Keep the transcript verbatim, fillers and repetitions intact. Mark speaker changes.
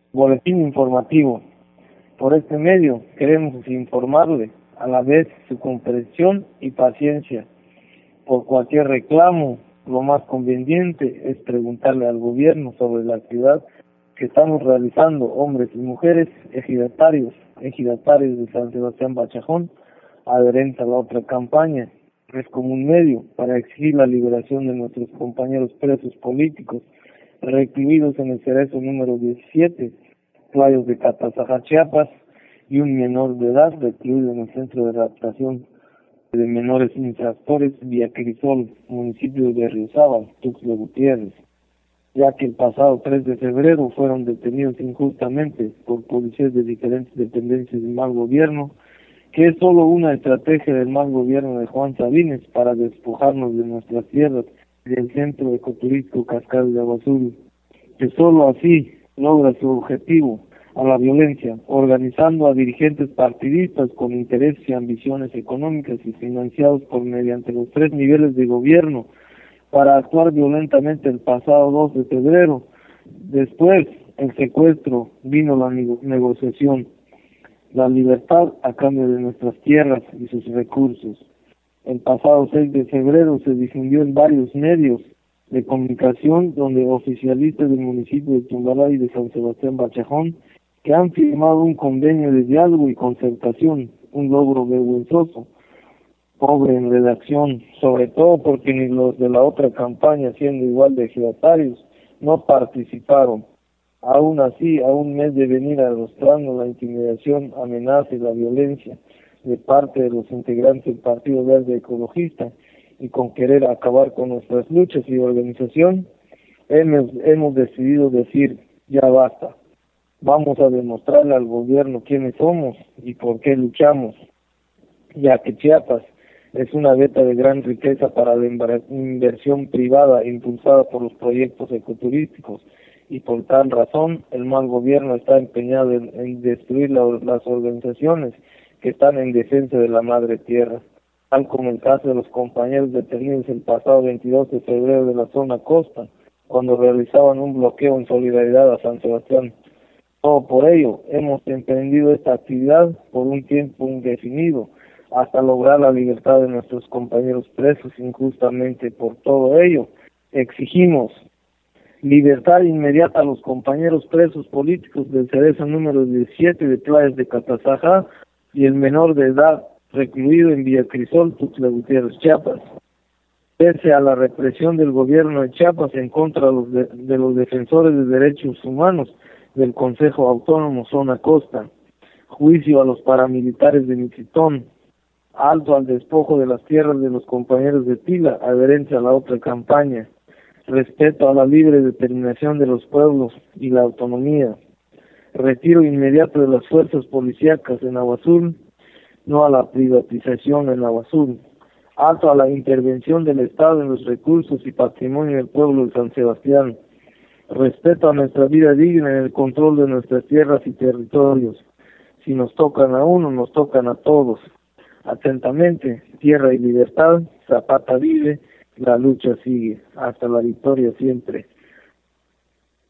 Speaker 1: Boletín informativo. Por este medio queremos informarle, a la vez su comprensión y paciencia. Por cualquier reclamo, lo más conveniente es preguntarle al gobierno sobre la actividad que estamos realizando hombres y mujeres ejidatarios, ejidatarios de San Sebastián Bachajón, adherentes a la otra campaña. Es como un medio para exigir la liberación de nuestros compañeros presos políticos recluidos en el cerezo número diecisiete, playas de Catazajá, Chiapas, y un menor de edad recluido en el centro de adaptación de menores infractores Villa Crisol, municipio de Riosaba, Tuxtla Gutiérrez, ya que el pasado tres de febrero fueron detenidos injustamente por policías de diferentes dependencias del mal gobierno, que es solo una estrategia del mal gobierno de Juan Sabines para despojarnos de nuestras tierras y del centro ecoturístico Cascadas de Agua Azul, que solo así logra su objetivo, a la violencia, organizando a dirigentes partidistas con intereses y ambiciones económicas y financiados por mediante los tres niveles de gobierno para actuar violentamente el pasado dos de febrero. Después, el secuestro, vino la negociación, la libertad a cambio de nuestras tierras y sus recursos. El pasado seis de febrero se difundió en varios medios de comunicación donde oficialistas del municipio de Tumbalá y de San Sebastián Bachajón que han firmado un convenio de diálogo y concertación, un logro vergonzoso, pobre en redacción, sobre todo porque ni los de la otra campaña, siendo igual de ejidatarios, no participaron. Aún así, a un mes de venir arrastrando la intimidación, amenaza y la violencia de parte de los integrantes del Partido Verde Ecologista y con querer acabar con nuestras luchas y organización, hemos, hemos decidido decir, ya basta. Vamos a demostrarle al gobierno quiénes somos y por qué luchamos, ya que Chiapas es una veta de gran riqueza para la inversión privada impulsada por los proyectos ecoturísticos, y por tal razón el mal gobierno está empeñado en, en destruir la, las organizaciones que están en defensa de la madre tierra, tal como el caso de los compañeros detenidos el pasado veintidós de febrero de la zona costa, cuando realizaban un bloqueo en solidaridad a San Sebastián. Todo por ello, hemos emprendido esta actividad por un tiempo indefinido, hasta lograr la libertad de nuestros compañeros presos injustamente. Por todo ello, exigimos libertad inmediata a los compañeros presos políticos del cerezo número diecisiete de playas de Catazajá y el menor de edad recluido en Villa Crisol, Tuxtla Gutiérrez, Chiapas. Pese a la represión del gobierno de Chiapas en contra de los, de, de los defensores de derechos humanos del Consejo Autónomo Zona Costa, juicio a los paramilitares de Michitón, alto al despojo de las tierras de los compañeros de Tila, adherencia a la otra campaña, respeto a la libre determinación de los pueblos y la autonomía, retiro inmediato de las fuerzas policíacas en Agua Azul, no a la privatización en Agua Azul, alto a la intervención del Estado en los recursos y patrimonio del pueblo de San Sebastián, respeto a nuestra vida digna en el control de nuestras tierras y territorios. Si nos tocan a uno, nos tocan a todos. Atentamente, tierra y libertad, Zapata vive, la lucha sigue, hasta la victoria siempre.